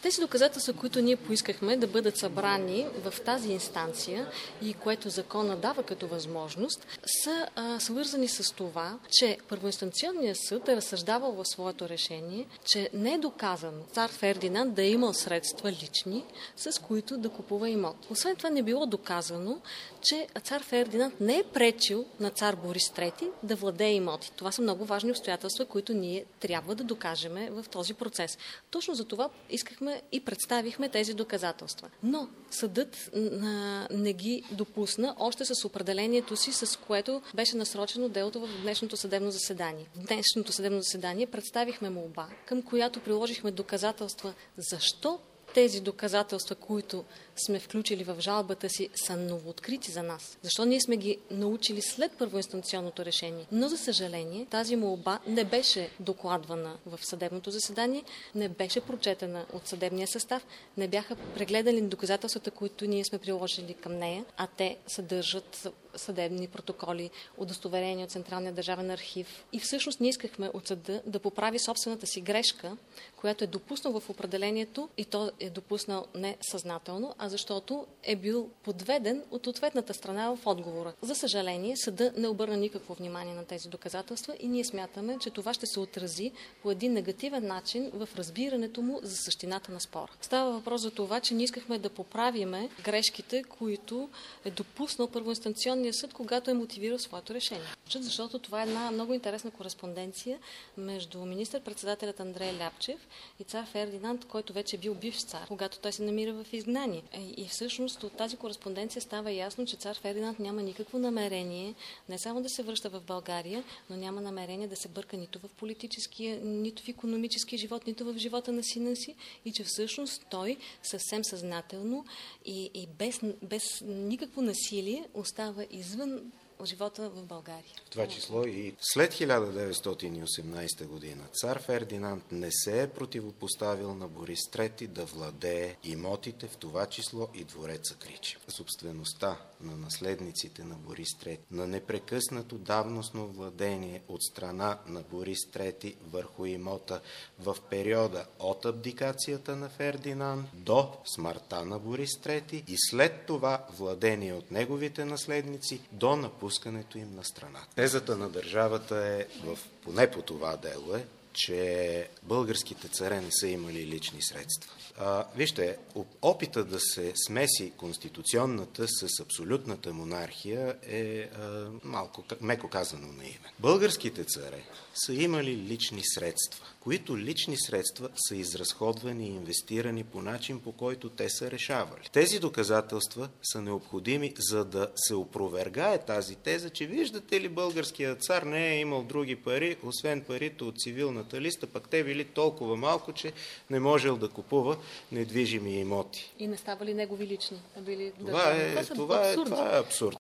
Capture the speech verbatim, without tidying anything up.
Тези доказателства, които ние поискахме да бъдат събрани в тази инстанция и което закона дава като възможност, са а, свързани с това, че първоинстанционният съд е разсъждавал в своето решение, че не е доказано цар Фердинанд да е имал средства лични, с които да купува имот. Освен това не било доказано, че цар Фердинанд не е пречил на цар Борис трети да владее имоти. Това са много важни обстоятелства, които ние трябва да докажеме в този процес. Точно за това искахме и представихме тези доказателства. Но съдът не ги допусна още с определението си, с което беше насрочено делото в днешното съдебно заседание. В днешното съдебно заседание представихме молба, към която приложихме доказателства защо тези доказателства, които сме включили в жалбата си, са новооткрити за нас. Защо ние сме ги научили след първоинстанционното решение. Но, за съжаление, тази молба не беше докладвана в съдебното заседание, не беше прочетена от съдебния състав, не бяха прегледани доказателствата, които ние сме приложили към нея, а те съдържат съдебни протоколи, удостоверения от Централния държавен архив. И всъщност ние искахме от съда да поправи собствената си грешка, която е допуснал в определението, и то е допуснал не съзнателно, а защото е бил подведен от ответната страна в отговора. За съжаление, съда не обърна никакво внимание на тези доказателства и ние смятаме, че това ще се отрази по един негативен начин в разбирането му за същината на спора. Става въпрос за това, че ние искахме да поправиме грешките, които е допуснал първоинстанционния съд, когато е мотивирал своето решение. Защото това е една много интересна кореспонденция между министър-председателят Андрей Ляпчев и цар Фердинанд, който вече е бил бивш цар, когато той се намира в изгнание. И всъщност от тази кореспонденция става ясно, че цар Фердинанд няма никакво намерение не само да се връща в България, но няма намерение да се бърка нито в политическия, нито в икономическия живот, нито в живота на сина си, и че всъщност той съвсем съзнателно и, и без, без никакво насилие остава извън живота в България. В това число и след хиляда деветстотин и осемнадесета година цар Фердинанд не се е противопоставил на Борис трети да владее имотите, в това число и двореца Кричим. Собствеността на наследниците на Борис трети, на непрекъснато давностно владение от страна на Борис трети върху имота в периода от абдикацията на Фердинанд до смъртта на Борис трети и след това владение от неговите наследници до напускането им на страната. Тезата на държавата е, в, поне по това дело е, че българските царе не са имали лични средства. А, вижте, опита да се смеси конституционната с абсолютната монархия е а, малко, меко казано, наивен. Българските царе са имали лични средства, които лични средства са изразходвани и инвестирани по начин, по който те са решавали. Тези доказателства са необходими, за да се опровергае тази теза, че виждате ли, българският цар не е имал други пари, освен парите от цивилната листа, пък те били толкова малко, че не можел да купува недвижими имоти. И не ставали негови лични. А били това, е, това, е, това е абсурд.